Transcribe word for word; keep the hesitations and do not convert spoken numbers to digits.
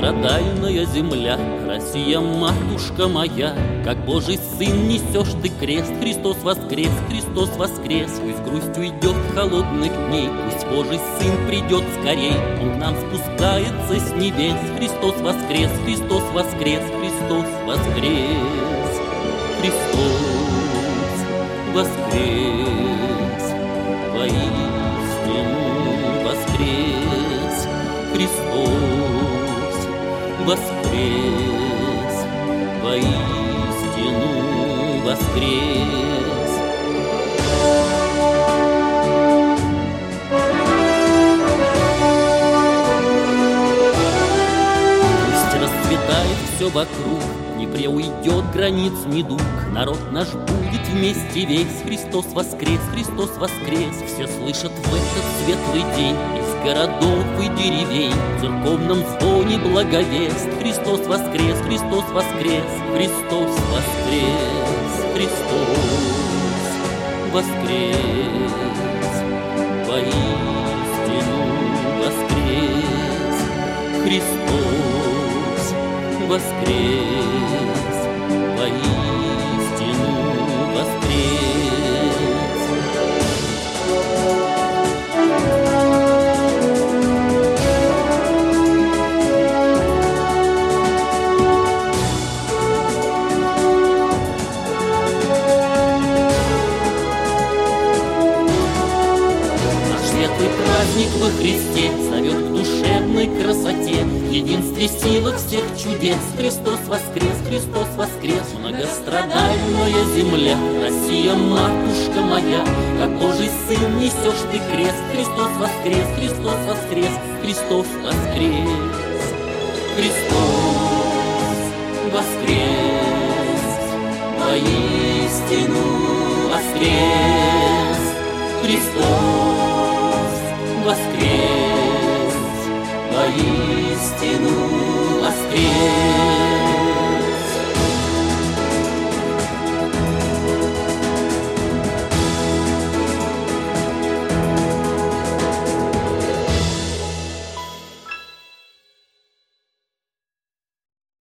многострадальная земля, Россия, матушка моя, как Божий Сын несешь ты крест. Христос воскрес, Христос воскрес. Пусть грусть уйдет холодных дней, пусть Божий Сын придет скорей. Он к нам спускается с небес. Христос воскрес, Христос воскрес, Христос воскрес. Христос воскрес, воистину воскрес. Христос воскрес, воистину воскрес. Пусть расцветает все вокруг, не преуйдет границ недуг. Народ наш будет вместе весь. Христос воскрес, Христос воскрес. Все слышат в этот светлый день из городов и деревень в церковном звоне благовест. Христос воскрес, Христос воскрес, Христос воскрес, Христос воскрес, воистину воскрес. Христос воскрес, воистину воскрес. Наш светлый праздник во Христе зовет к душевной красоте, в единстве силах всех чудес. Христос воскрес, Христос воскрес. Многострадальная земля, Россия, матушка моя, как Божий Сын несешь ты крест. Христос воскрес, Христос воскрес, Христос воскрес. Христос воскрес, воистину воскрес. Христос воскрес, воистину воскрес.